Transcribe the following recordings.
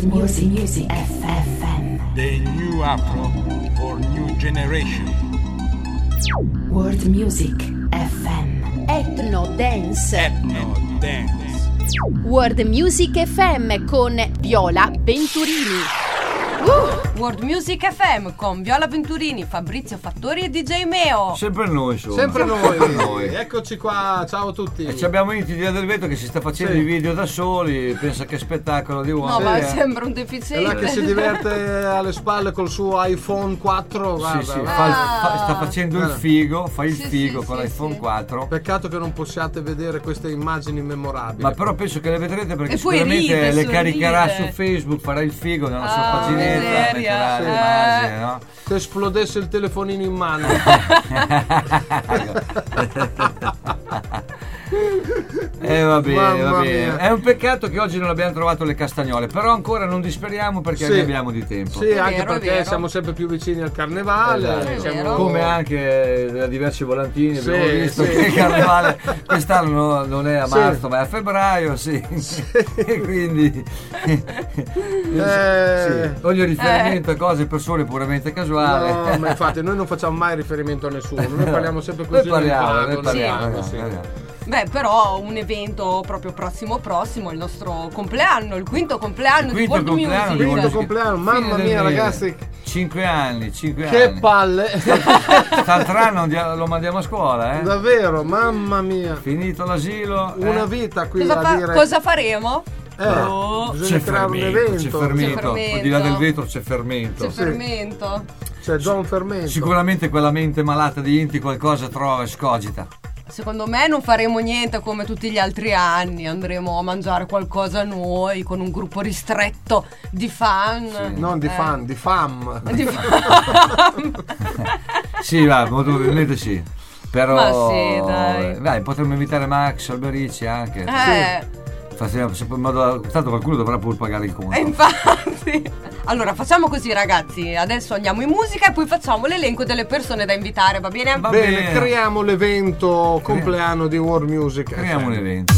Music FM. The new Afro for new generation. World Music FM. Ethno Dance. Ethno Dance. World Music FM con Viola Venturini. World Music FM con Viola Venturini, Fabrizio Fattori e DJ Meo. Sempre noi, insomma. Sempre Sempre noi. Eccoci qua, ciao a tutti. E abbiamo Inti di Via del Vetro che si sta facendo i video da soli, pensa che spettacolo di uomo. No, ma sembra un deficiente. È là che si diverte alle spalle col suo iPhone 4. Guarda, Sì, sta facendo il figo, fa il Sì, figo sì, con sì, l'iPhone sì. 4. Peccato che non possiate vedere queste immagini memorabili. Ma però penso che le vedrete perché E poi sicuramente ride, le caricherà sorride. su Facebook, farà il figo nella sua paginetta, miseria. metterà Sì. l'immagine, no? Se esplodesse il telefonino in mano. Va bene, Mamma va bene. mia. È un peccato che oggi non abbiamo trovato le castagnole, però ancora non disperiamo perché Sì. ne abbiamo di tempo. Sì, anche vero, è perché vero. siamo sempre più vicini al carnevale. Esatto. È siamo- vero. Come anche da diversi volantini Sì, abbiamo visto sì. che il carnevale quest'anno non è a Sì. marzo ma è a febbraio, sì. E quindi sì. Ogni riferimento a cose e persone puramente casuali. No, ma infatti noi non facciamo mai riferimento a nessuno, noi parliamo sempre Noi così. parliamo, nel vago, sì. Beh, però un evento proprio prossimo, il nostro compleanno, il quinto compleanno di World compleanno di Music. World Quinto compleanno, mamma Fine del mia mese. ragazzi, 5 anni. che palle. L'altro anno lo mandiamo a scuola, Davvero, mamma mia. Finito l'asilo. Una vita qui Cosa, a dire. cosa faremo? Bisogna creare un evento. C'è fermento. fermento. Al di là del vetro c'è fermento. C'è fermento. C'è Don Fermento. Sicuramente quella mente malata di Inti qualcosa trova e scogita. Secondo me non faremo niente come tutti gli altri anni, andremo a mangiare qualcosa noi con un gruppo ristretto di fan. Non di fan, di fam. Di fan. Sì, va, molto probabilmente sì. Però Ma sì, dai. potremmo invitare Max Alberici anche. Facciamo sempre in modo tanto qualcuno dovrà pur pagare il conto. Infatti. Allora facciamo così ragazzi, adesso andiamo in musica e poi facciamo l'elenco delle persone da invitare, va bene? Va Bene, bene. creiamo l'evento compleanno di World Music. Creiamo un FM. evento.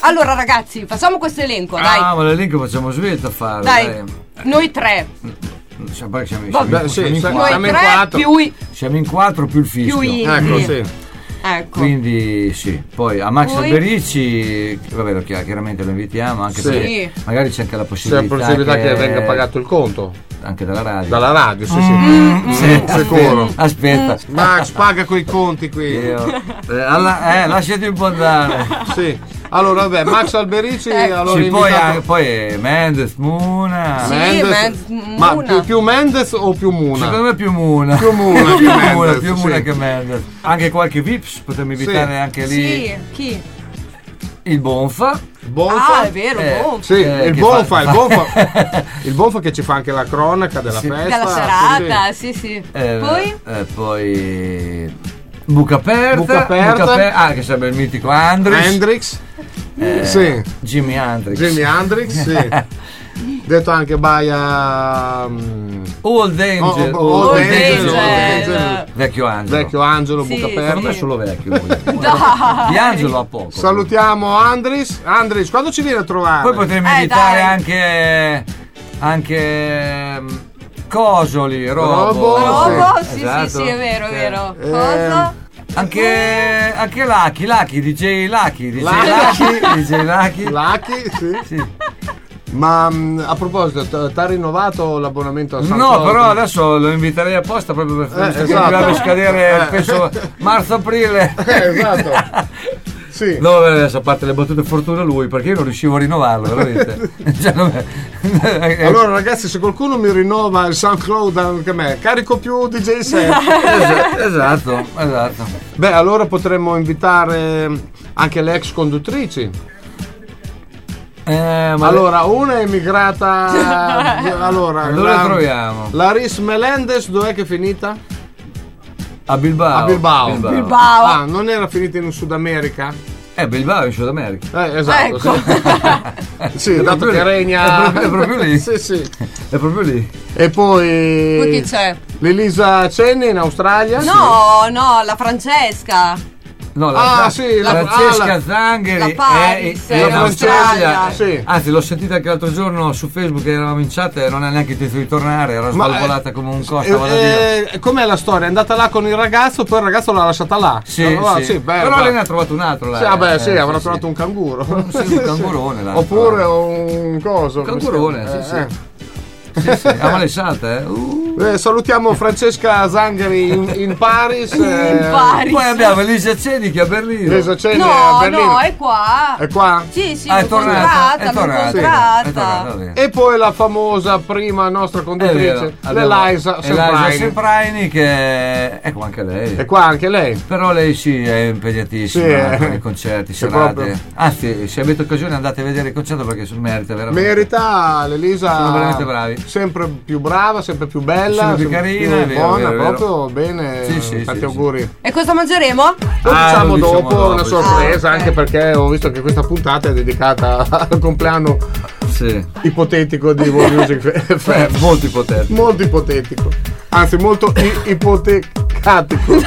Allora ragazzi, facciamo questo elenco, dai. Ah, ma l'elenco facciamo svelto a farlo. Dai. Noi tre. Siamo in quattro. Siamo in 4 più il fischio. Ecco, sì. Ecco. Quindi sì, poi a Max Alberici, vabbè, chiaramente lo invitiamo, anche perché magari c'è anche la possibilità che venga pagato il conto. Anche dalla radio. Dalla radio, sì. Sicuro. Aspetta. Max, paga quei conti qui. Lasciati un po' andare. Sì. Allora, vabbè, Max Alberici. Allora sì, poi Mendes, Muna. Sì, Mendes. Ma più Mendes o più Muna? Secondo me più Muna. Più Muna Che Mendes. Anche qualche Vips potremmo invitare anche lì. Sì, chi? Il Bonfa. Bonfa? Ah, è vero, Bonfa. Sì, il Bonfa che ci fa anche la cronaca della festa. Della serata, sì. Poi Buca aperta. Che sarebbe il mitico Hendrix. Sì. Jimi Hendrix, sì. Detto anche Baia Old Angel. Vecchio Angelo, sì, Buca aperta. Secondo me è solo vecchio. Di Angelo a poco. Salutiamo Andris, quando ci viene a trovare? Poi potremmo invitare anche Cosoli, Robo. Sì, è vero. Cosa? Anche Lucky, DJ Lucky, sì. Ma a proposito, ti ha rinnovato l'abbonamento a San No, però adesso lo inviterei apposta proprio per dovrebbe scadere penso marzo-aprile. Esatto. Sì. No, adesso a parte le battute fortuna lui, perché io non riuscivo a rinnovarlo, veramente. Allora ragazzi, se qualcuno mi rinnova il SoundCloud anche me, carico più DJ set. Esatto. Beh, allora potremmo invitare anche le ex conduttrici. Allora, una è emigrata. Allora dove la troviamo? Laris Melendez, dov'è che è finita? A Bilbao. Ah, non era finita in Sud America? Bilbao è in Sud America. Esatto. Ecco. Sì, dato che regna. È proprio lì. Sì. È proprio lì. E poi chi c'è? l'Elisa Cenni in Australia? No, la Francesca. No, Francesca Zangheri è in Australia. Sì. Anzi, l'ho sentita anche l'altro giorno su Facebook che eravamo in chat e non ha neanche intenzione di tornare, era svalvolata come un costa. Com'è la storia? È andata là con il ragazzo, poi il ragazzo l'ha lasciata là. Allora, sì. Però lei ne ha trovato un altro là. Avrà trovato un canguro. Un cangurone là. Oppure un coso. Un cangurone, sì. Ma le salta, salutiamo Francesca Zangheri in Paris. Poi abbiamo Elisa Ceni che è a Berlino. Elisa Ceni a Berlino. No, è qua. È qua? Sì, è tornata. E poi la famosa prima nostra conduttrice, l'Elisa Sempraini, che è qua anche lei. È qua anche lei. Però lei è impegnatissima con i concerti, serate. Anzi, se avete occasione andate a vedere il concerto perché merita veramente. Merita l'Elisa. Sono veramente bravi. Sempre più brava, sempre più bella, sempre più carina, più buona, proprio bene. Tanti auguri. E cosa mangeremo? Lo diciamo dopo, una sorpresa, anche perché ho visto che questa puntata è dedicata al compleanno ipotetico di World Music. Molto ipotetico. Anzi, molto ipotecatico.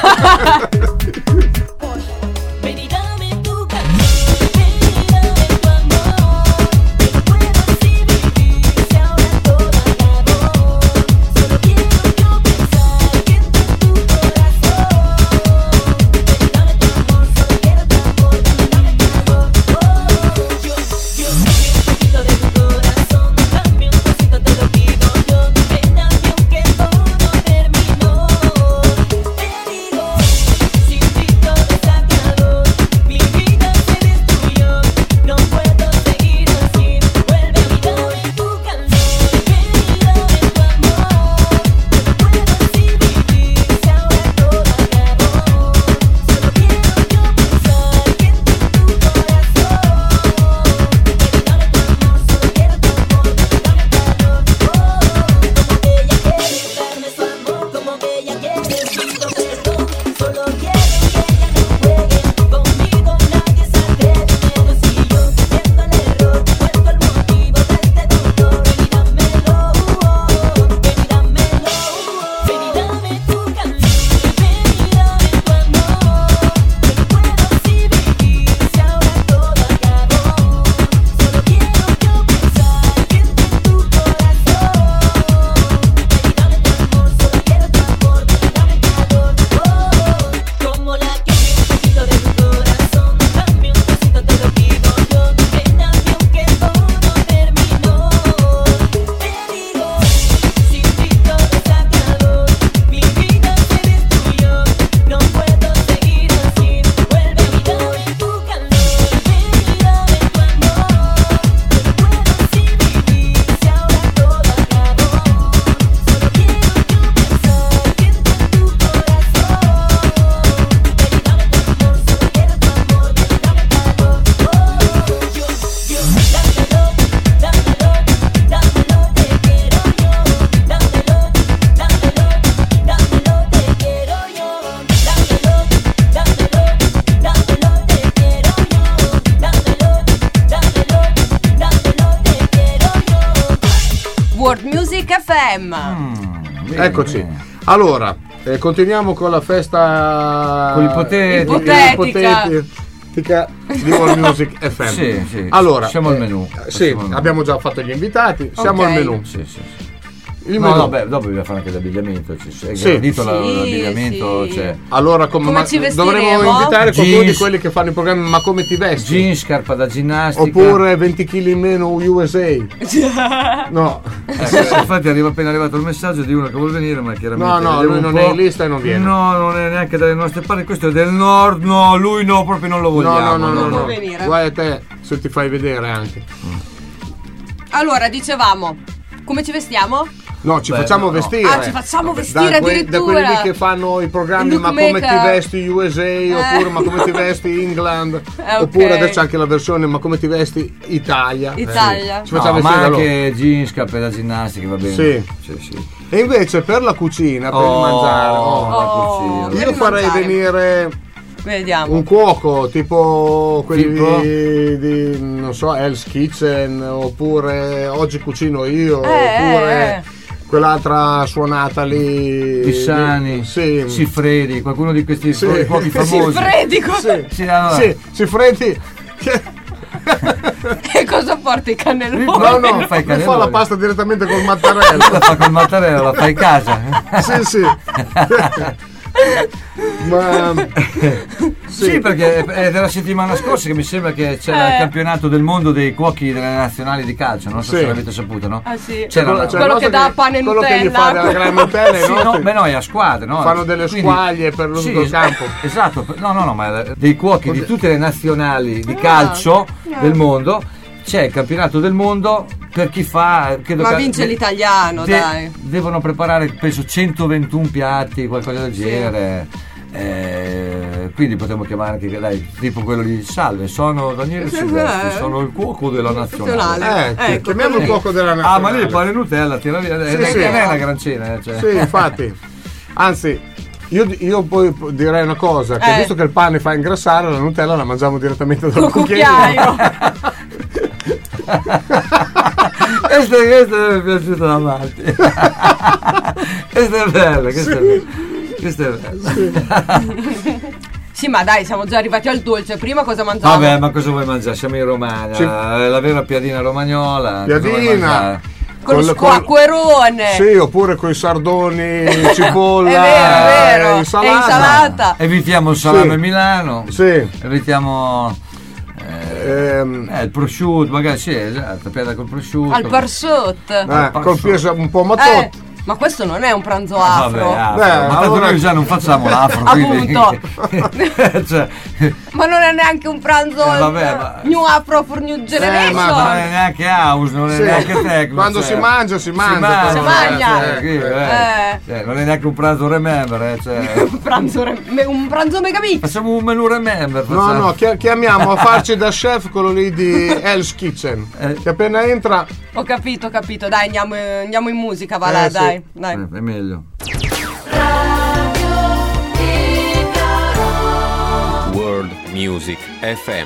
Te digo, sin ti todo FM. Eccoci. Allora, continuiamo con la festa ipotetica di World Music FM. Sì. Allora, siamo al menù. Abbiamo già fatto gli invitati, siamo al menù. Sì. Dopo bisogna fare anche l'abbigliamento. L'abbigliamento. Cioè. Allora, come ci vestiremo? Dovremmo invitare qualcuno di quelli che fanno i programmi. Ma come ti vesti? Jeans, scarpa da ginnastica. Oppure 20 kg in meno USA. No. Infatti è appena arrivato il messaggio di uno che vuole venire, ma chiaramente no, lui non è in lista e non viene. No, non è neanche dalle nostre parti. Questo è del nord. No, lui no, proprio non lo vogliamo. No. Non può venire. Guai a te se ti fai vedere anche. Allora, dicevamo, come ci vestiamo? No, ci facciamo vestire. Ci facciamo vestire addirittura. Da quelli lì che fanno i programmi, ma come ti vesti USA, oppure ma come ti vesti England, oppure adesso c'è anche la versione ma come ti vesti Italia. Ci facciamo vestire. Ma anche jeans, scarpe da ginnastica, va bene. Sì. E invece per la cucina, per il mangiare, io farei venire Vediamo. un cuoco tipo quelli di non so, Hell's Kitchen, oppure Oggi cucino io, oppure quell'altra suonata lì Pissani, Siffredi, qualcuno di questi cuochi famosi. Siffredi, Siffredi. E cosa porti i cannelloni? No, fa la pasta direttamente col mattarello. La fa col mattarello, la fai in casa. Sì. Ma sì, perché è della settimana scorsa che mi sembra che c'era il campionato del mondo dei cuochi delle nazionali di calcio, non so se l'avete saputo, no? C'era quello che dà pane e Nutella, quello che gli fa della gran Nutella, è a squadre, no? Fanno delle squaglie per l'uso del campo. Esatto, no, ma dei cuochi di tutte le nazionali di calcio del mondo. C'è il campionato del mondo per chi fa. Ma vince l'italiano, dai. Devono preparare, penso, 121 piatti, qualcosa del genere. Quindi potremmo chiamare anche, tipo quello di Salve, sono Daniele Silvestri, sono il cuoco della nazionale. Chiamiamo il cuoco della nazionale. Ma lì il pane Nutella, tira via. Non è una gran cena. Sì, infatti. Anzi, io poi direi una cosa, che visto che il pane fa ingrassare, la Nutella la mangiamo direttamente dal cucchiaio. Questo mi è piaciuto da matti. Questo è bello. Sì, ma dai, siamo già arrivati al dolce. Prima cosa mangiamo? Vabbè, ma cosa vuoi mangiare? Siamo in Romagna, la vera piadina romagnola. Piadina con lo squacquerone. Sì, oppure con i sardoni, cipolla, è vero. insalata. Evitiamo il salame Milano. Sì. Evitiamo il prosciutto, magari esatto, piada col prosciutto. Al parsotto. Col peso un po' matotto. Ma questo non è un pranzo afro. Ma tanto noi già non facciamo l'afro, quindi. Ma non è neanche un pranzo new afro for new generation. Ma non è neanche house, non è neanche techno. Quando si mangia. Non è neanche un pranzo remember, un pranzo megabit. Facciamo un menù remember. No, chiamiamo a farci da chef quello lì di Hell's Kitchen. Che appena entra. Ho capito, dai, andiamo in musica, va là, dai. È meglio. World Music FM.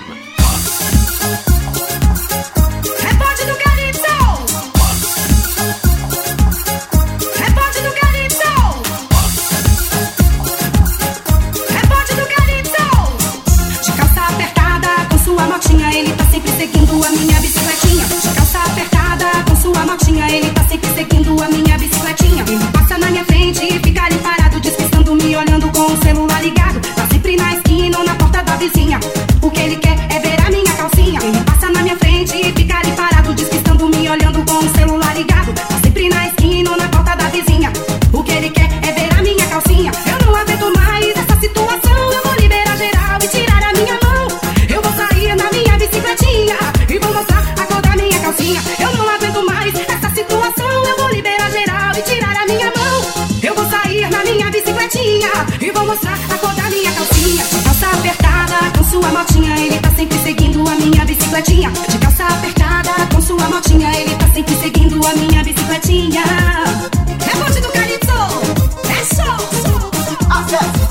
Ele tá sempre seguindo a minha bicicletinha. De calça apertada, com sua motinha. Ele tá sempre seguindo a minha bicicletinha. Ele passa na minha frente e fica ali parado, despistando, me olhando com o celular ligado. Tá sempre na esquina ou na porta da vizinha. O que ele quer é ver a minha calcinha. Ele passa na minha frente e fica ali parado, despistando, me olhando com o celular ligado. Tá sempre na esquina ou na porta da vizinha. O que ele quer é ver a minha calcinha. Eu não aguento mais essa situação. Eu vou liberar geral e tirar a minha mão. Eu vou sair na minha bicicletinha e vou mostrar a cor da minha calcinha. Eu não aguento mais essa situação. Eu vou liberar geral e tirar a minha mão. Eu vou sair na minha bicicletinha e vou mostrar a cor da minha calcinha. De calça apertada com sua motinha, ele tá sempre seguindo a minha bicicletinha. De calça apertada com sua motinha, ele tá sempre seguindo a minha bicicletinha. É bonde do Calypso, é show. Acesse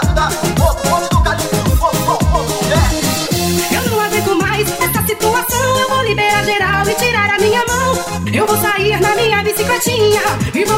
Eu não aguento mais essa situação. Eu vou liberar geral e tirar a minha mão. Eu vou sair na minha bicicletinha e vou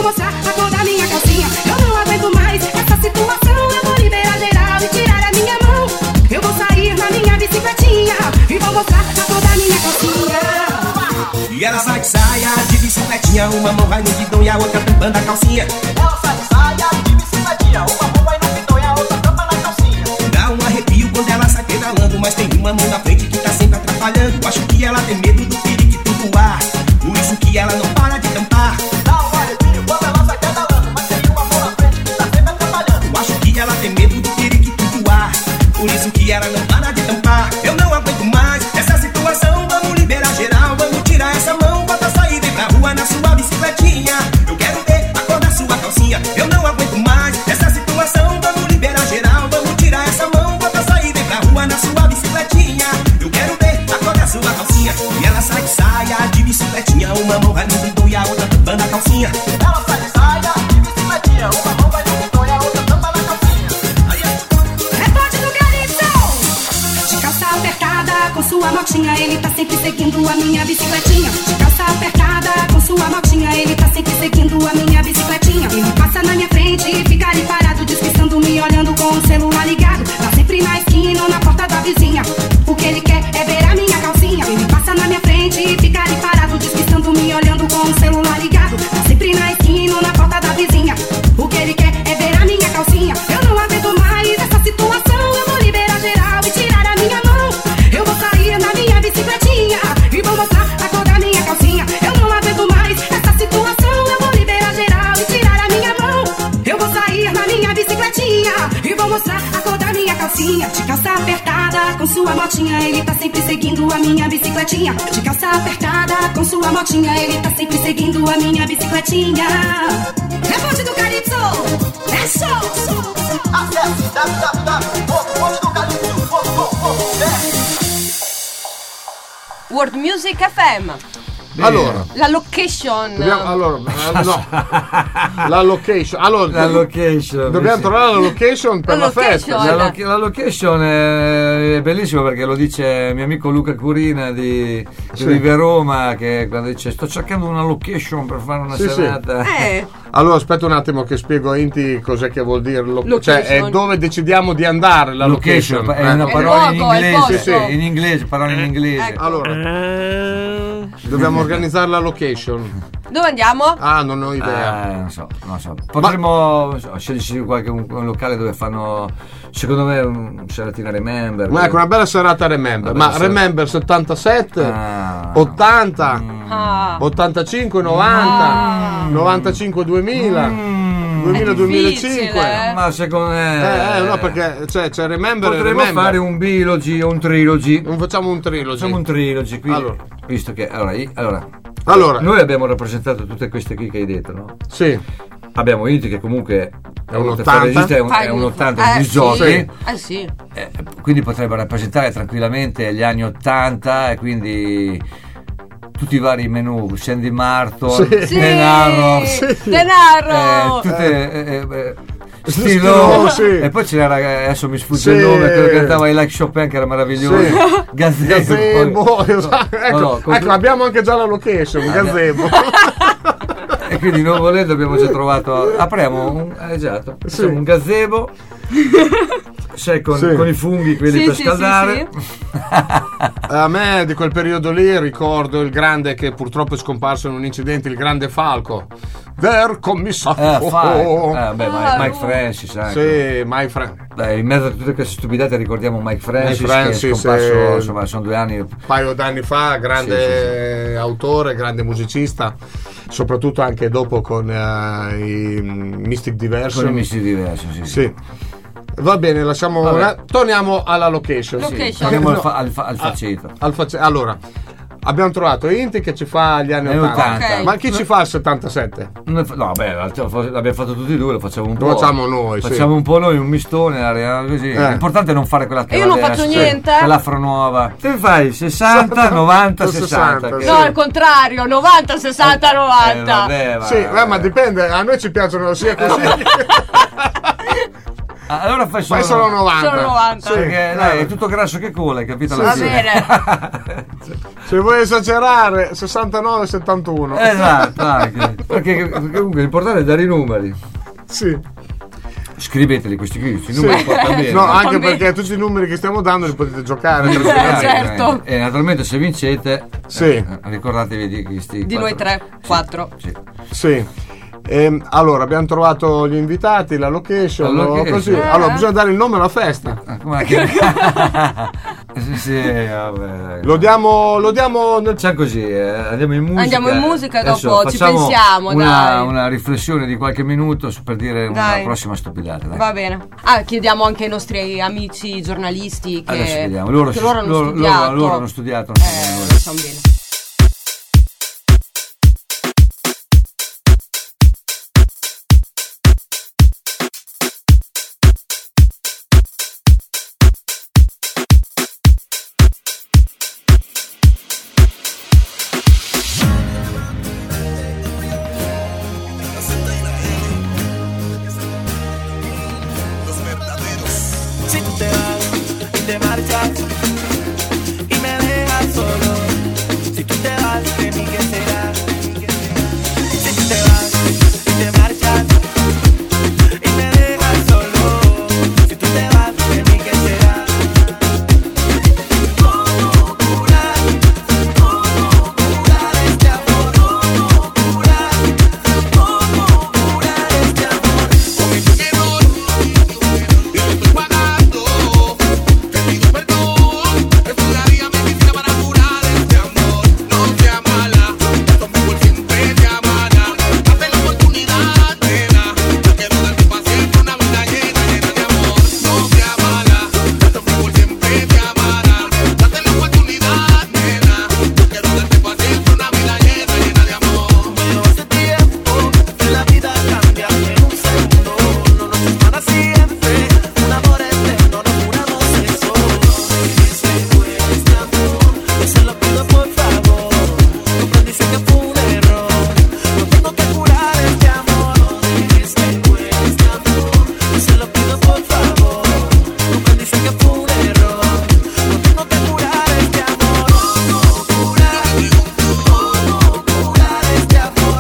bicicletinha, uma mão vai no guidão e a outra tampando a calcinha. Ela sai de saia de bicicletinha, uma mão vai no guidão e a outra tampando a calcinha. Dá um arrepio quando ela sai pedalando, mas tem uma mão na frente que tá sempre atrapalhando. Acho que ela tem medo do periquito voar, por isso que ela não para de tampar. Dá um arrepio quando ela sai pedalando, mas tem uma mão na frente que tá sempre atrapalhando. Acho que ela tem medo do periquito voar, por isso que ela não para de tampar. Eu não aguento mais essa situação, vamos liberar geral, vamos tirar essa mão, bota sair, vem pra rua na sua bicicletinha. Eu quero ver a cor da sua calcinha. Eu não aguento mais essa situação, vamos liberar geral, vamos tirar essa mão, bota sair, vem pra rua na sua bicicletinha. Eu quero ver a cor da sua calcinha. E ela sai de saia de bicicletinha, uma mão vai no guidão e a outra tampando a calcinha. Ela sai de saia de bicicletinha, uma mão vai no guidão e a outra tampando a calcinha. Repórter do Calypso! De calça apertada com sua motinha, ele tá sempre seguindo a minha bicicletinha. De calça apertada com sua motinha, ele tá sempre seguindo a minha bicicletinha. Ele passa na minha frente e fica ali parado, despisando, me olhando com o celular ligado. Tá sempre na esquina ou na porta da vizinha, o que ele quer é ver a minha calcinha. Ele passa na minha frente e fica ali parado, despisando, me olhando com o celular ligado. Tá sempre na esquina ou na porta da vizinha, o que ele quer é ver a minha calcinha. Eu não aguento mais essa situação, eu vou liberar geral e tirar a minha mão. Eu vou sair na minha bicicletinha e vou mostrar a cor da minha calcinha. Eu não aguento mais essa situação, eu vou liberar geral e tirar a minha mão. Eu vou sair na minha bicicletinha e vou mostrar a cor da minha calcinha. De calça apertada com sua motinha, ele tá sempre seguindo a minha bicicletinha. De calça apertada com sua motinha, ele tá sempre seguindo a minha bicicletinha. Repórter do Calypso, é show! Acesse www.pontedocalypso.com.br. World Music FM. Allora, la location. No, la location. Allora, la location. Dobbiamo trovare la location per la festa. La location è bellissima perché lo dice mio amico Luca Curina di Vive Roma, che quando dice sto cercando una location per fare una serata. Allora aspetta un attimo che spiego a Inti cos'è che vuol dire cioè è dove decidiamo di andare la location. È una parola in inglese, in inglese, parola in inglese. Allora dobbiamo organizzare la location. Dove andiamo? Ah, non ho idea. Non so. Potremmo scegliere qualche un locale dove fanno, secondo me, un seratina Remember. Ma ecco, una bella serata Remember. Remember 77, 80, 85, 90, 95, 2000. 2000-2005. Ma secondo me no, perché c'è Remember. Potremmo fare un bilogy o un trilogy. Non facciamo un trilogy. Quindi, allora, visto che allora noi abbiamo rappresentato tutte queste qui che hai detto, no? Sì. Abbiamo Inti che comunque è un 80, è un 80 di giochi. Sì. Quindi potrebbe rappresentare tranquillamente gli anni 80 e quindi tutti i vari menù, Sandy Martin, Denaro, tutte Stilo, e poi c'era, adesso mi sfugge il nome, quello che cantava I Like Chopin, che era meraviglioso. Gazebo. Ecco, abbiamo anche già la location, Gazebo. E quindi non volendo abbiamo già trovato, apriamo un gazebo, con i funghi quelli per scaldare. A me di quel periodo lì ricordo il grande, che purtroppo è scomparso in un incidente, il grande Falco, Der Commissario. Mike Francis anche. Sì, Mike Francis. In mezzo a tutte queste stupidate ricordiamo Mike Francis che è scomparso, insomma, sono 2 anni, un paio d'anni fa, grande autore, grande musicista, soprattutto anche dopo con i Mystic Diversion. Con i Mystic Diversion, sì. Va bene, lasciamo. Torniamo alla location. Torniamo al faceto. Allora, abbiamo trovato Inti che ci fa gli anni 80. Okay. Ma chi ci fa il 77? No, l'abbiamo fatto tutti e due, lo facciamo un po'. Lo facciamo noi. Facciamo un po' noi, un mistone, così. L'importante è non fare quella io non faccio niente. L'afro nuova. Te fai 60, 90, 60. No, al contrario, 90, 60, 90. Sì, ma dipende, a noi ci piacciono sia così. Allora fai solo 90. Solo 90. Sì, perché è tutto grasso che cola, hai capito? Va bene. Se vuoi esagerare, 69, 71. Esatto, anche. Perché comunque l'importante è dare i numeri. Sì. scriveteli questi numeri portano bene. No, anche perché tutti i numeri che stiamo dando li potete giocare. Certo. E naturalmente se vincete, ricordatevi di questi di noi 3, 4. Sì. Allora abbiamo trovato gli invitati, la location. Così. Allora bisogna dare il nome alla festa. Vabbè. Lo diamo Facciamo così, andiamo in musica. E dopo ci pensiamo. Una riflessione di qualche minuto per dire una prossima stupidata. Dai. Va bene. Chiediamo anche ai nostri amici giornalisti che adesso vediamo. Loro hanno studiato. Lo sanno bene. Si tú te vas y te marchas y me dejas solo, si tú te vas de mí qué será, si tú te vas y te marchas y me dejas solo, si tú te vas de mí qué será. ¿Cómo curar este amor? ¿Cómo curar este amor? Con mi error y lo estoy pagando. Te pido perdón, estudiaría medicina para curar este amor. No sea mala, conmigo él siempre te amará. Date la oportunidad, nena. Yo quiero darte para siempre una vida llena de amor. No sea mala, conmigo él siempre te amará. Date la oportunidad, nena. Yo quiero darte para siempre una vida llena de amor. Pero hace tiempo que la vida cambia en un segundo. No nos es para siempre, un amor eterno, nos juramos eso. Este fue este amor, yo se lo pido por favor. Comprendiste que fue un error, no tengo que curar este amor. Este fue este amor, yo se lo pido por favor. Comprendiste que fue un error, no tengo que curar este amor. ¿Cómo curar este amor? ¿Cómo curar este amor?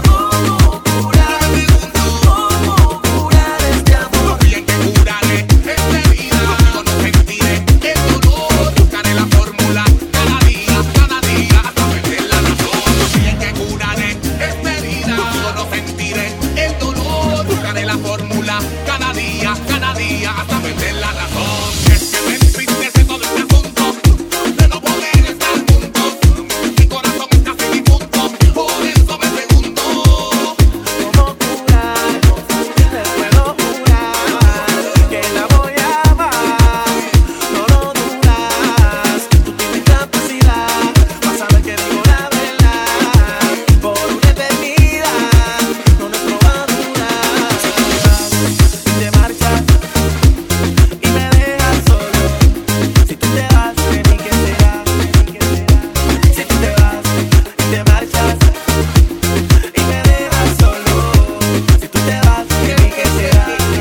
Bien que curaré esta herida, contigo no sentiré el dolor. Buscaré la fórmula cada día, hasta perder la razón. Bien que curaré esta herida, contigo no sentiré el dolor. Buscaré la fórmula cada día, hasta perder la razón. Es que me entristece todo este asunto de no poder estar juntos. Mi corazón es casi difunto, por eso me pregunto ¿cómo curar? Te puedo jurar que la voy a amar. No lo dudas, tú tienes capacidad. Vas a ver que digo la verdad. Por una eternidad no nos va a durar. Si tú te vas y te marchas y me dejas solo, si tú te vas de mí qué será. Si tú te vas y te marchas y me dejas solo, si tú te vas de mí qué será.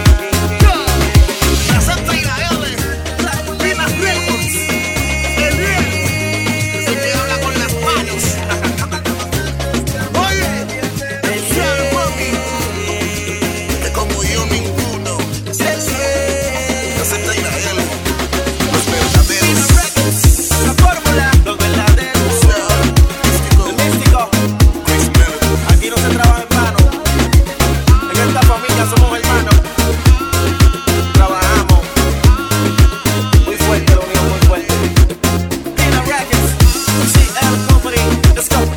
La Santa y la L, en las records, el bien, el que habla con las manos. Oye, el suave mami, que como yo ninguno. La Santa y la L, los verdaderos. La fórmula, los verdaderos. El místico, aquí no se trabaja en vano. En esta familia somos hermanos. Trabajamos muy fuerte, lo mío muy fuerte. Pina Records, CL Company, let's go.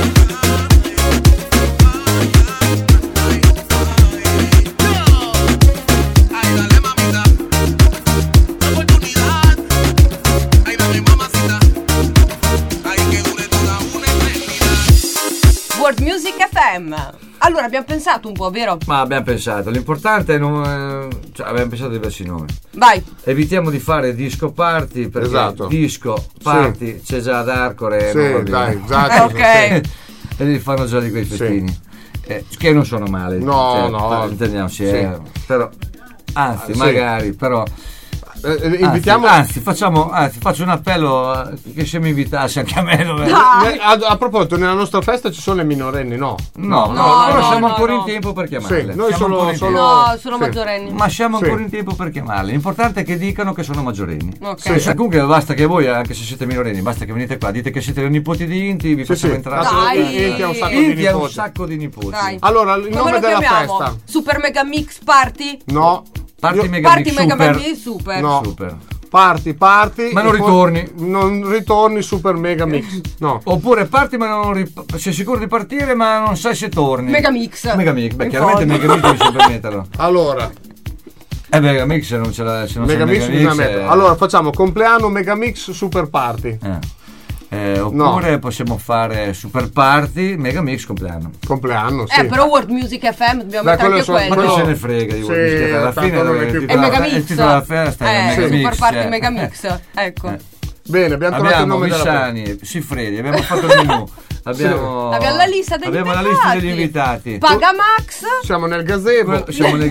Ay, dale mamita, la oportunidad. Ay, dame mamacita. Ay, que dure toda una eternidad. World Music FM. Allora abbiamo pensato un po', vero? Ma abbiamo pensato, l'importante è abbiamo pensato a diversi nomi. Vai. Evitiamo di fare disco party perché Esatto. disco party c'è già ad Arcore. Sì, dai, esatto. Ok. E li fanno già di quei festini. Che non sono male. No, no. Intendiamoci, Sì. però anzi, Sì. magari, però invitiamo. Anzi, faccio un appello che se mi invitassi anche a me. A proposito, nella nostra festa ci sono le minorenni, no? No, però siamo ancora in tempo per chiamarle. Sì, noi sono maggiorenni. Ma siamo ancora in tempo per chiamarle. L'importante è che dicano che sono maggiorenni. Okay. Sì. Comunque basta che voi, anche se siete minorenni, basta che venite qua, dite che siete i nipoti di Inti, vi facciamo entrare. Inti ha un sacco di nipoti. Allora, il nome della festa. Super Mega Mix Party? No. Party Mega Mix Super. No. Super. Party. Ma non ritorni. Non ritorni Super Mega Mix. No. Oppure parti ma non sei sicuro di partire ma non sai se torni. Mega Mix. Beh, chiaramente Mega Mix non si permetterlo. Allora. Mega Mix non ce l'ha. Mega Mix. Allora facciamo compleanno Mega Mix Super Party. Oppure possiamo fare Super Party Mega Mix compleanno, sì. Però World Music FM dobbiamo mettere anche quello. Ma che se ne frega di World Music FM, alla fine è Mega Mix. Il titolo della festa è Mega Mix. Super Party Mega Mix. Ecco. Bene, abbiamo trovato il nome Vissani, Sifredi, abbiamo fatto il menù. Abbiamo la lista degli invitati. Paga Max. Siamo nel gazebo.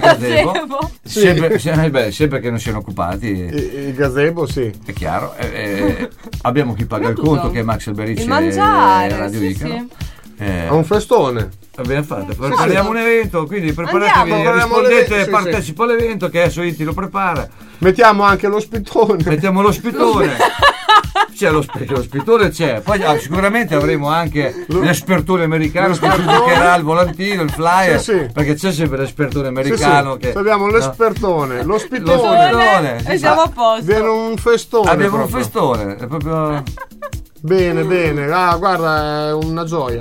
Sempre che non siano occupati. Il gazebo, sì. È chiaro. Abbiamo chi paga il conto, che è Max Alberici e Radio Icaro. È un festone. Abbiamo fatto. Prepariamo un evento, quindi preparatevi, rispondete, partecipo all'evento che adesso Inti lo prepara. Mettiamo anche l'ospitone. C'è l'ospitone c'è. Poi sicuramente avremo anche l'espertone americano che giudicherà il volantino, il flyer, perché c'è sempre l'espertone americano che abbiamo l'espertone, l'ospitone e siamo a posto. Viene un festone. Abbiamo un festone, è proprio bene. Guarda, è una gioia.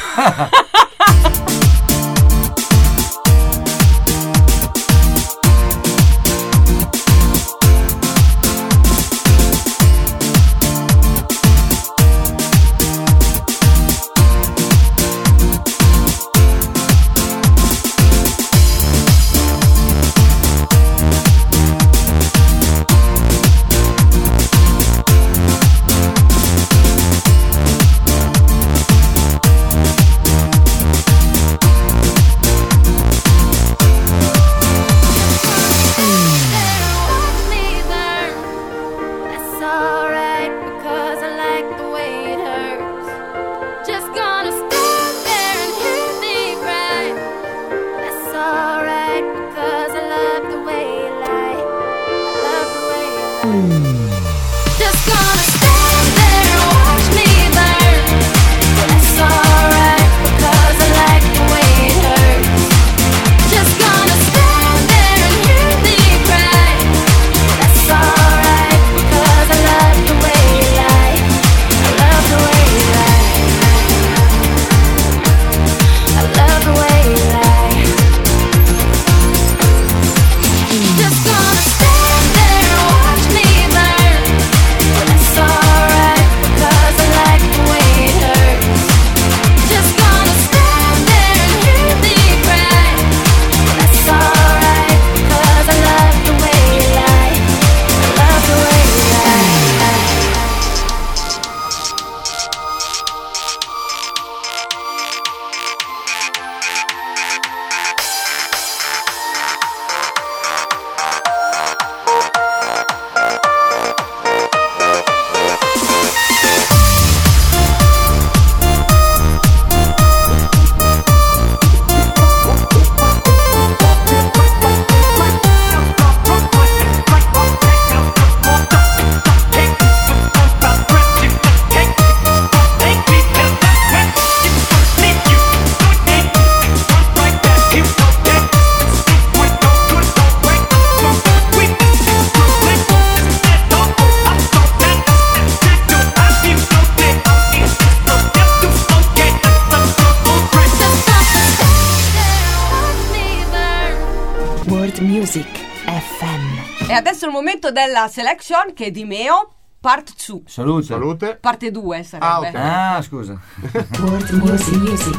E adesso è il momento della selection che è di Meo, part 2. Salute. Parte 2 sarebbe. Ah, scusa. World Music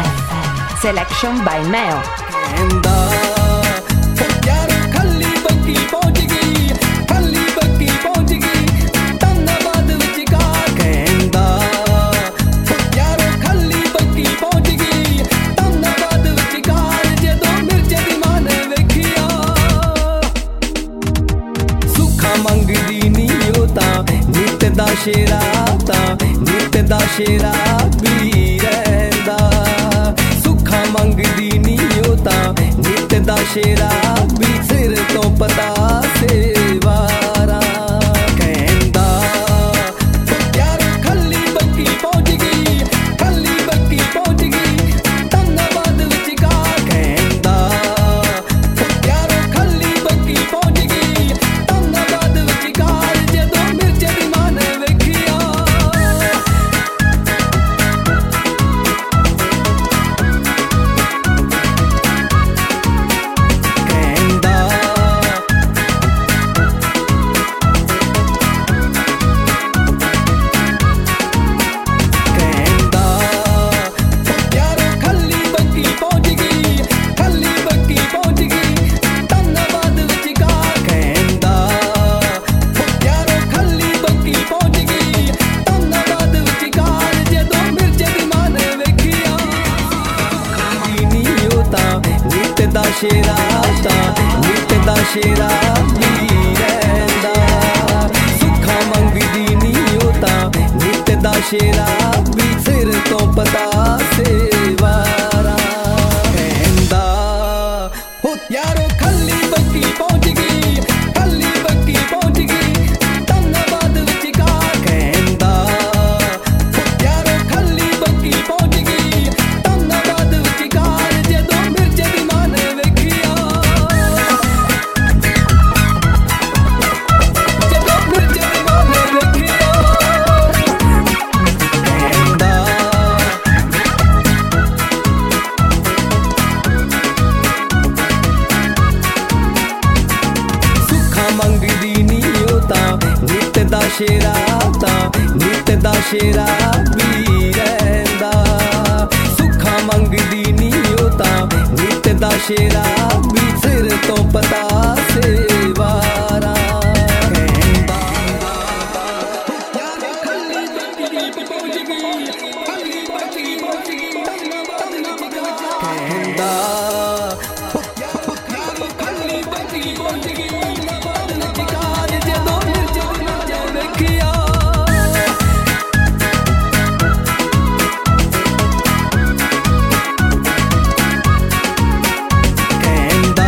FM. Selection by Meo. ਸ਼ੇਰਾਤਾ ਨਿੱਤ ਦਾ ਸ਼ੇਰਾਬੀ ਰਹਿੰਦਾ ਸੁੱਖਾਂ ਮੰਗਦੀ ਨੀ ਉਹ ਤਾਂ ਨਿੱਤ ਦਾ ਸ਼ੇਰਾਬੀ ਸਿਰ ਤੋਂ ਪਤਾ ਸੇਵਾਰਾ ਕਹਿੰਦਾ ਯਾਰ ਖੱਲੀ ਬੱਕੀ ਪਹੁੰਚ ਗਈ ਖੱਲੀ ਬੱਕੀ ਪਹੁੰਚ ਗਈ ਧੰਨਵਾਦ ਵਿਚਕਾਰ ਕਹਿੰਦਾ ਯਾਰ ਖੱਲੀ ਬੱਕੀ ਪਹੁੰਚ ਗਈ ਧੰਨਵਾਦ ਵਿਚਕਾਰ ਜਦੋਂ ਮਿਰਚ ਦੀ ਮਾਂ ਨੇ ਵੇਖਿਆ ਕਹਿੰਦਾ ਯਾਰ ਖੱਲੀ ਬੱਕੀ ਪਹੁੰਚ ਗਈ ਖੱਲੀ ਬੱਕੀ ਪਹੁੰਚ ਗਈ ਧੰਨਵਾਦ ਵਿਚਕਾਰ ਕਹਿੰਦਾ ਯਾਰ ਖੱਲੀ ਬੱਕੀ ਪਹੁੰਚ ਗਈ ਧੰਨਵਾਦ ਵਿਚਕਾਰ ਜਦੋਂ ਮਿਰਚ ਦੀ ਮਾਂ ਨੇ ਵੇਖਿਆ ਖਾਂਦੀ ਨੀ ਉਹ ਤਾਂ ਨਿੱਤ ਦਾ ਸ਼ੇਰਾਤਾ ਨਿੱਤ ਦਾ ਸ਼ੇਰਾਬੀ ਰਹਿੰਦਾ ਸੁੱਖਾਂ ਮੰਗਦੀ ਨੀ ਉਹ ਤਾਂ ਨਿੱਤ ਦਾ ਸ਼ੇਰਾਬੀ ਸਿਰ ਤੋਂ ਪਤਾ ਸੇਵਾਰਾ ਕਹਿੰਦਾ ਹੋ ਯਾਰੋ ਖੱਲੀ ਬੱਕੀ ਪਹੁੰਚ ਗਈ ਖੱਲੀ ਬੱਕੀ ਪਹੁੰਚ ਗਈ ਧੰਨਵਾਦ ਵਿਚਕਾਰ ਕਹਿੰਦਾ ਯਾਰੋ ਖੱਲੀ ਬੱਕੀ ਪਹੁੰਚ ਗਈ ਧੰਨਵਾਦ ਵਿਚਕਾਰ ਜਦੋਂ ਮਿਰਚ ਦੀ ਮਾਂ ਨੇ ਵੇਖਿਆ ਜਦੋਂ ਮਿਰਚ ਦੀ ਮਾਂ ਨੇ ਵੇਖਿਆ ਕਹਿੰਦਾ ਸੁੱਖਾਂ ਮੰਗਦੀ ਨੀ ਉਹ ਤਾਂ ਨਿੱਤ ਦਾ ਸ਼ੇਰਾਤਾ ਨਿੱਤ ਦਾ ਸ਼ੇਰਾਬੀ ਰਹਿੰਦਾ ਸੁੱਖਾਂ ਮੰਗਦੀ ਨੀ ਉਹ ਤਾਂ ਨਿੱਤ ਦਾ ਸ਼ੇਰਾਬੀ ਸਿਰ ਤੋਂ ਪਤਾ ਸੇਵਾਰਾ ਕਹਿੰਦਾ ਯਾਰ ਖੱਲੀ ਬੱਕੀ ਪਹੁੰਚ ਗਈ ਖੱਲੀ ਬੱਕੀ ਪਹੁੰਚ ਗਈ ਕਹਿੰਦਾ ਖੱਲੀ ਬੱਕੀ ਪਹੁੰਚ ਗਈ ਵਿਚਕਾਰ ਜਦੋਂ ਮਿਰਚ ਦੀ ਮਾਂ ਨੇ ਵੇਖਿਆ ਕਹਿੰਦਾ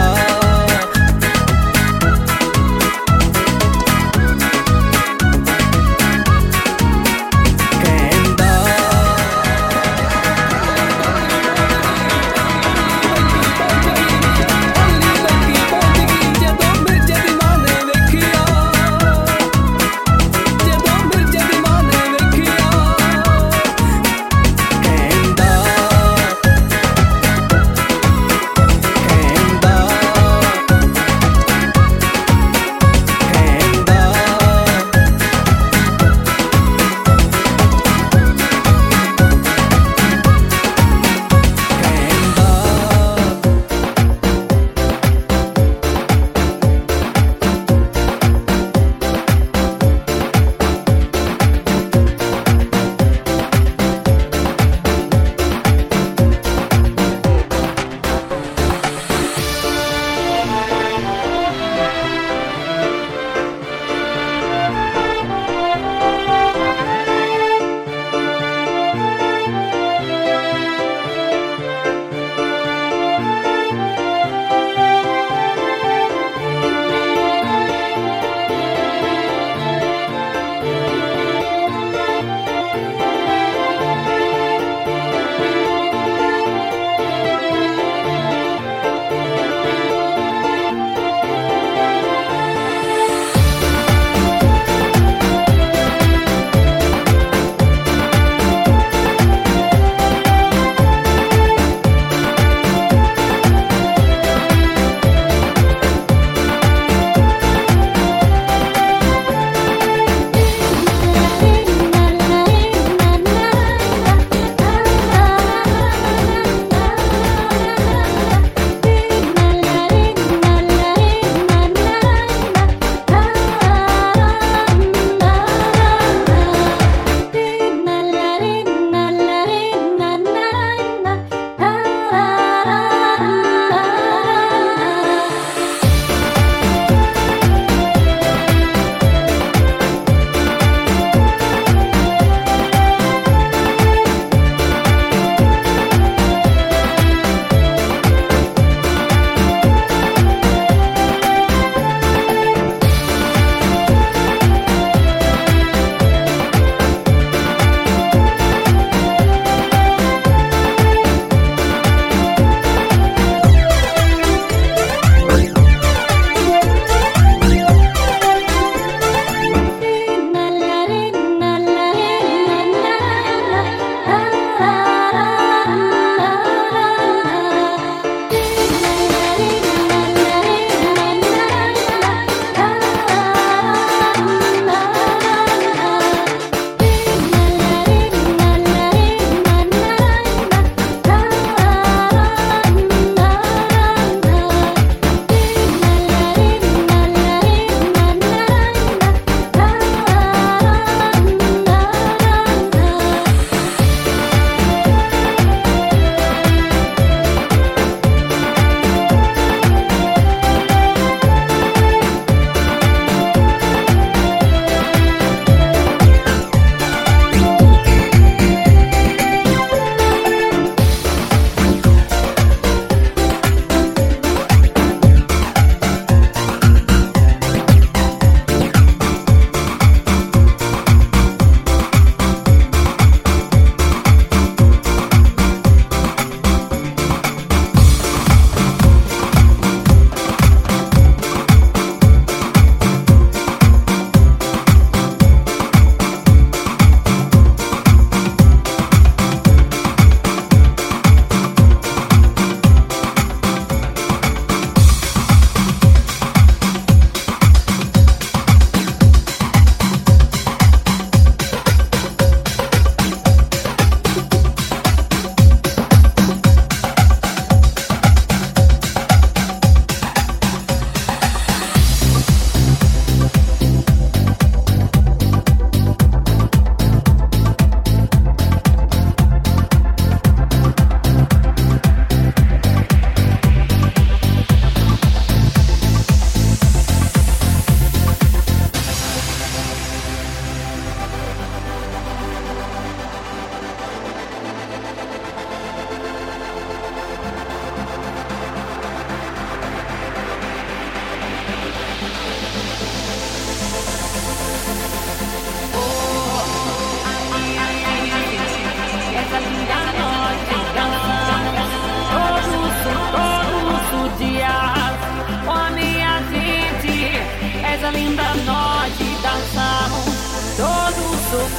ਕਹਿੰਦਾ ਖੱਲੀ ਬੱਕੀ ਪਹੁੰਚ ਗਈ ਜਦੋਂ ਮਿਰਚ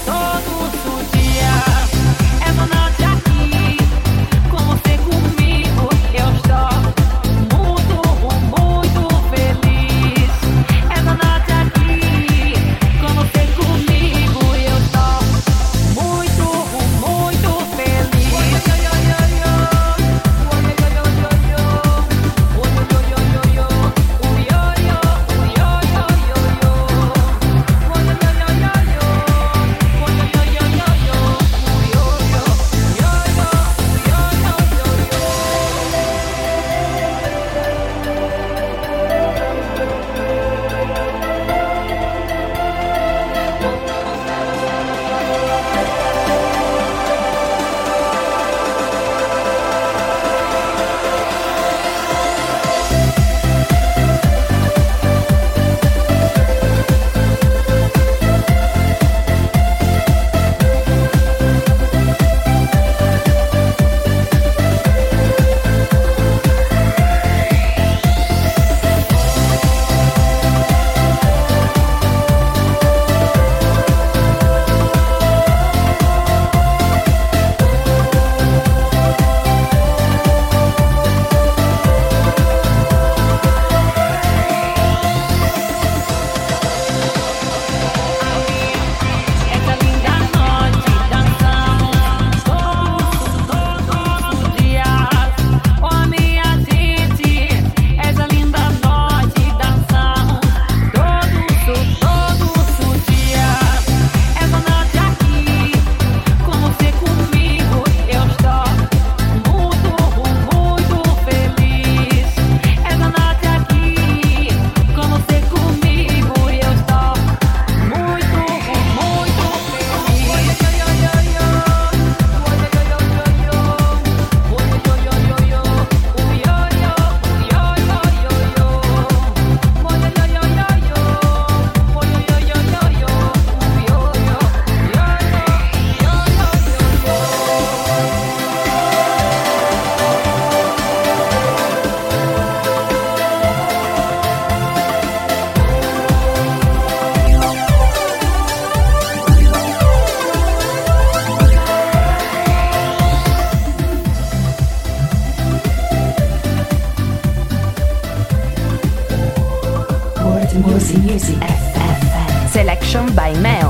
Music FM. Selection by Meo.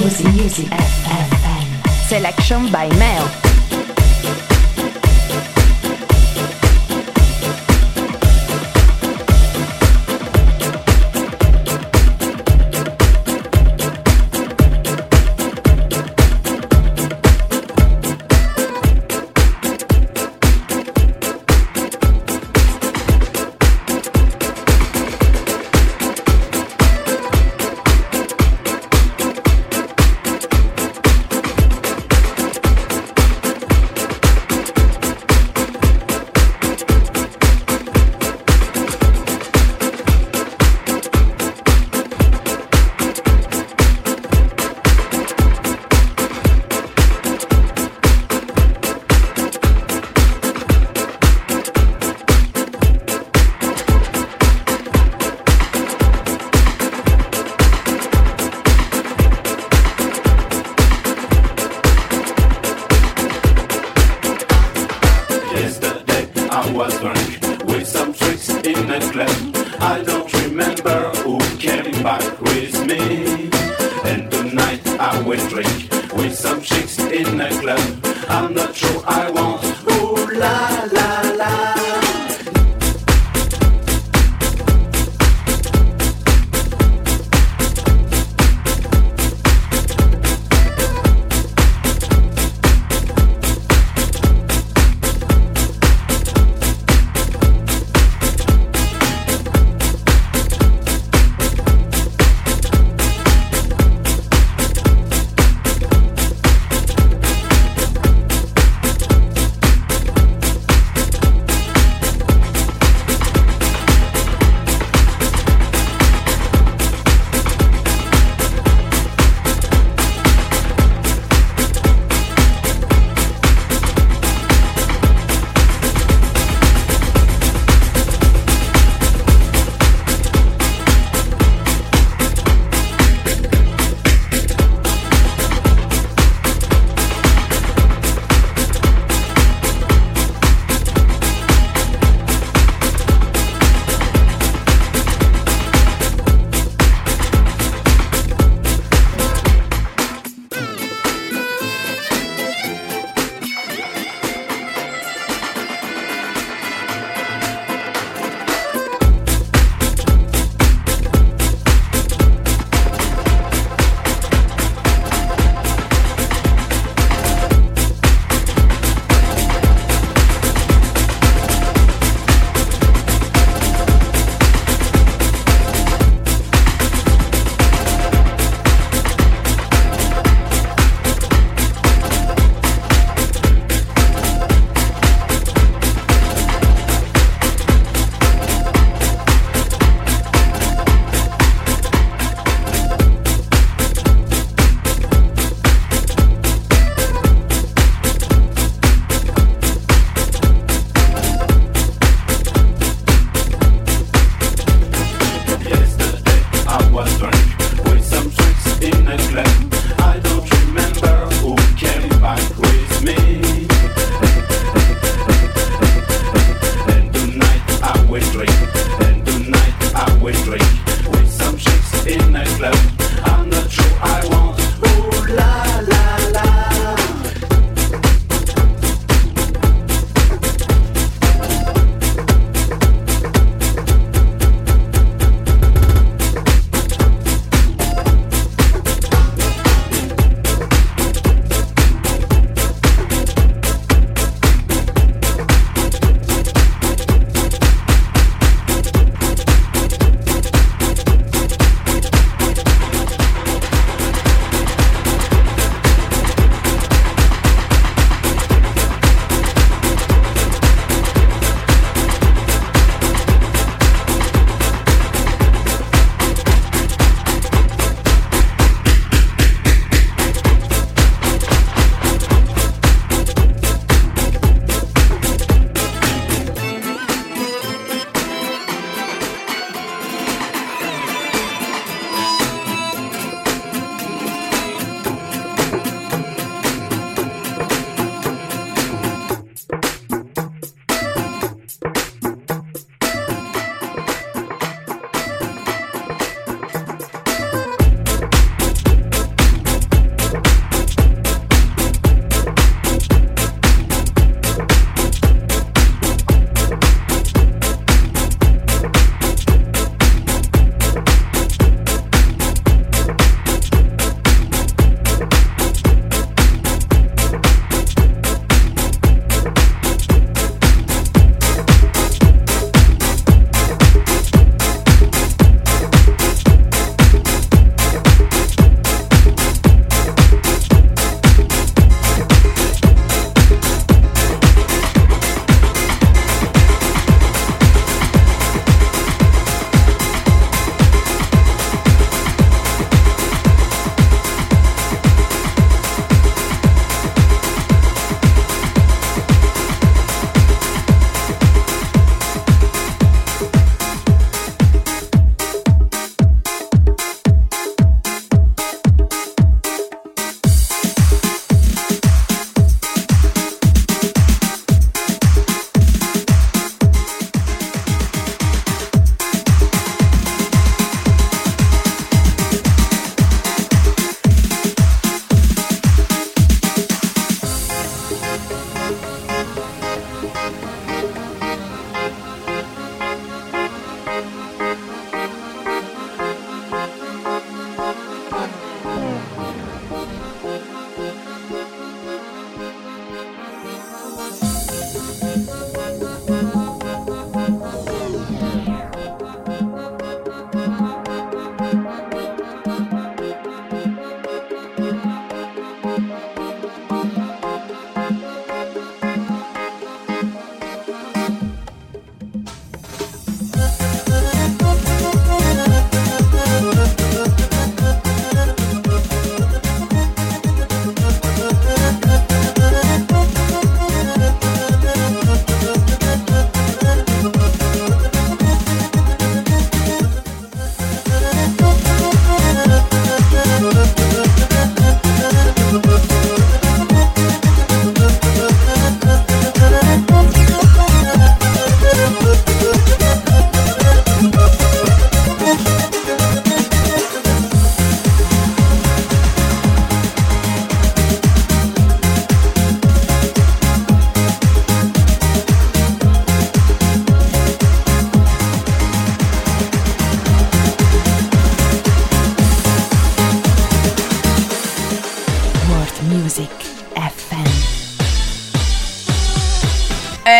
Music FM. Selection by Meo.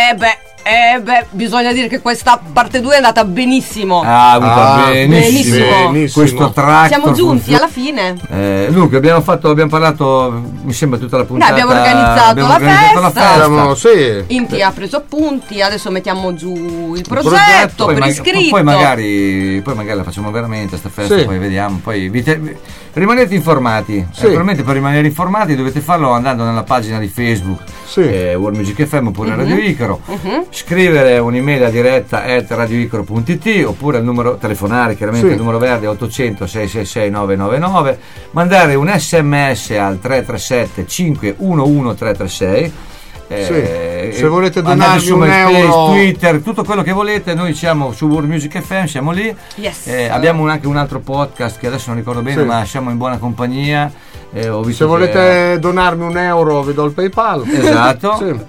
bisogna dire che questa parte 2 è andata benissimo. Benissimo. Questo tractor siamo giunti alla fine. Dunque abbiamo parlato, mi sembra, tutta la puntata. Abbiamo organizzato la festa. Sì. Inti ha preso appunti, adesso mettiamo giù il progetto per iscritto. Poi magari la facciamo veramente sta festa, poi vediamo. Poi rimanete informati. Naturalmente per rimanere informati dovete farlo andando nella pagina di Facebook World Music FM oppure Radio Icaro. Scrivere un'email a diretta @radioicaro.it oppure telefonare chiaramente il numero verde 800 666 999, mandare un SMS al 337 511 336. Se volete donarci un euro, Twitter, tutto quello che volete, noi siamo su World Music FM, siamo lì. Abbiamo anche un altro podcast che adesso non ricordo bene, ma siamo in buona compagnia. Se volete donarmi un euro vi do il PayPal. Esatto.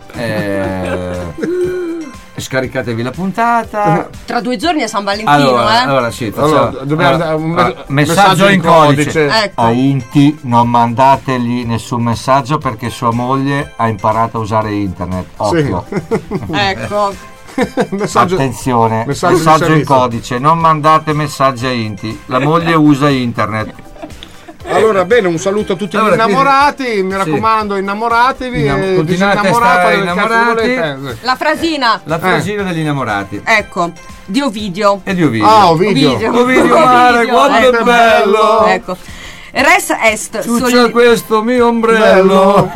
Scaricatevi la puntata. Tra 2 giorni è San Valentino. Allora dobbiamo messaggio in codice. A Inti non mandategli nessun messaggio perché sua moglie ha imparato a usare internet. Occhio. Ecco. Attenzione, messaggio in codice, non mandate messaggi a Inti, la moglie usa internet. Allora bene, un saluto a tutti gli innamorati, mi raccomando, innamoratevi e innamorati. La frasina degli innamorati. Ecco, di Ovidio. Ovidio mare, quanto è bello. Ecco. Res est Ciuccia questo mio ombrello.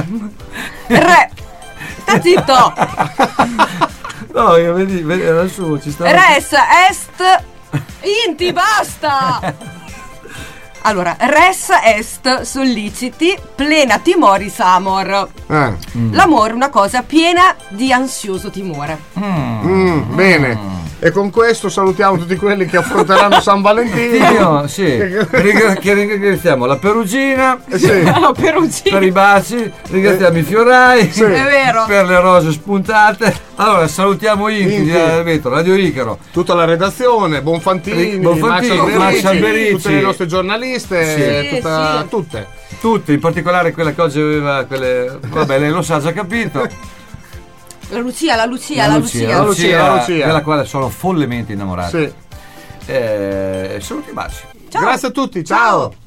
Sta zitto. No, vedi adesso ci sta. Res est Inti, basta. Allora, res est solliciti plena timoris amor. L'amore è una cosa piena di ansioso timore. Bene. E con questo salutiamo tutti quelli che affronteranno San Valentino. Che ringraziamo la Perugina, la Perugina per i baci, ringraziamo i fiorai, è vero, per le rose spuntate. Allora salutiamo Inti, Radio Icaro, tutta la redazione, Bonfantini, Max Alberici, tutte le nostre giornaliste, tutte, in particolare quella che oggi aveva quelle. Vabbè, lei lo sa, già capito. La Lucia, della quale sono follemente innamorato. Saluti e baci. Grazie a tutti, ciao.